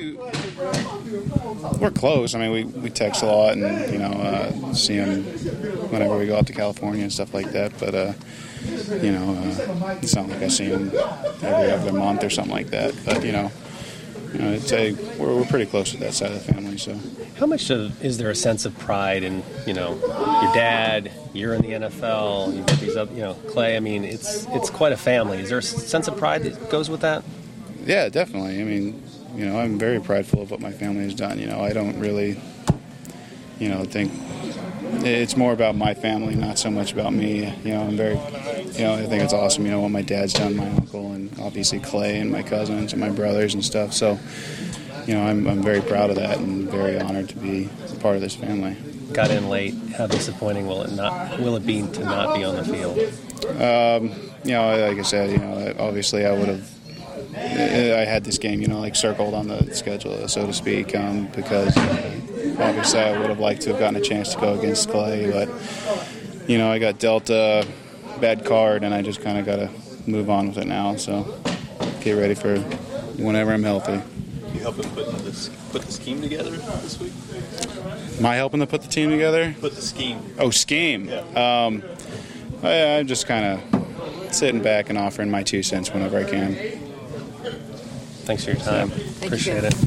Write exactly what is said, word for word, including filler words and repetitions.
we're close. I mean, we, we text a lot, and you know, uh, see him whenever we go out to California and stuff like that. But uh, you know, uh, it's not like I see him every other month or something like that. But you know, you know, I'd say we're we're pretty close to that side of the family. So, how much of, is there a sense of pride in, you know, your dad? You're in the N F L. You've got these up, you know, Clay. I mean, it's it's quite a family. Is there a sense of pride that goes with that? Yeah, definitely. I mean, you know, I'm very prideful of what my family has done. You know, I don't really, you know, think it's more about my family, not so much about me. You know, I'm very, you know, I think it's awesome, you know, what my dad's done, my uncle, and obviously Clay and my cousins and my brothers and stuff. So, you know, I'm I'm very proud of that and very honored to be a part of this family. Got in late. How disappointing will it not? Will it be to not be on the field? Um, you know, like I said, you know, obviously I would have. I had this game, you know, like circled on the schedule, so to speak, um, because uh, obviously I would have liked to have gotten a chance to go against Clay, but you know, I got dealt a bad card, and I just kind of got to move on with it now. So get ready for whenever I'm healthy. You helping put this put the scheme together this week? Am I helping to put the team together? Put the scheme. Oh, scheme. Yeah. Um, I, I'm just kind of sitting back and offering my two cents whenever I can. Thanks for your time. Thank Appreciate you. it.